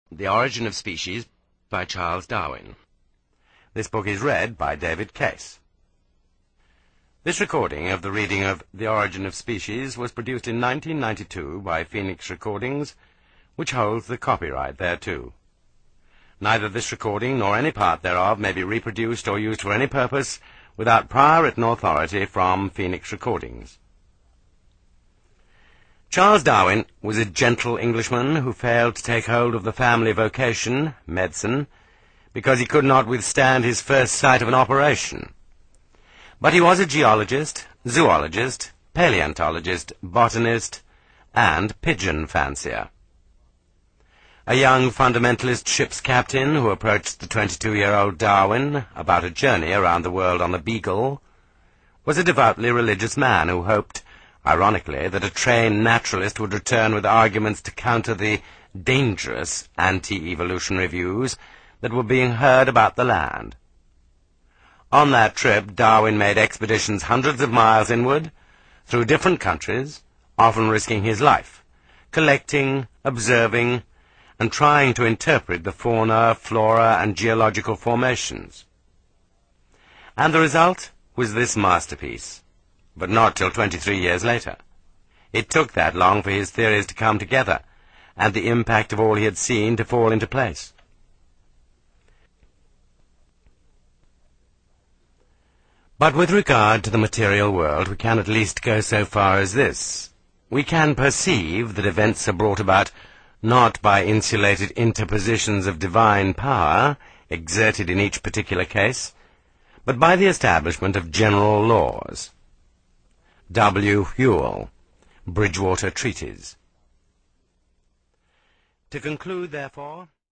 The Origin of Species by Charles Darwin. This book is read by David Case. This recording of the reading of The Origin of Species was produced in 1992 by Phoenix Recordings, which holds the copyright thereto. Neither this recording nor any part thereof may be reproduced or used for any purpose without prior written authority from Phoenix Recordings. Charles Darwin was a gentle Englishman who failed to take hold of the family vocation, medicine, because he could not withstand his first sight of an operation. But he was a geologist, zoologist, paleontologist, botanist, and pigeon fancier. A young fundamentalist ship's captain who approached the 22-year-old Darwin about a journey around the world on the Beagle was a devoutly religious man who hoped, ironically, that a trained naturalist would return with arguments to counter the dangerous anti-evolutionary views that were being heard about the land. On that trip, Darwin made expeditions hundreds of miles inward, through different countries, often risking his life, collecting, observing, and trying to interpret the fauna, flora, and geological formations. And the result was this masterpiece, but not till 23 years later. It took that long for his theories to come together, and the impact of all he had seen to fall into place. But with regard to the material world, we can at least go so far as this. We can perceive that events are brought about not by insulated interpositions of divine power, exerted in each particular case, but by the establishment of general laws. W. Whewell, Bridgewater Treatise. To conclude, therefore,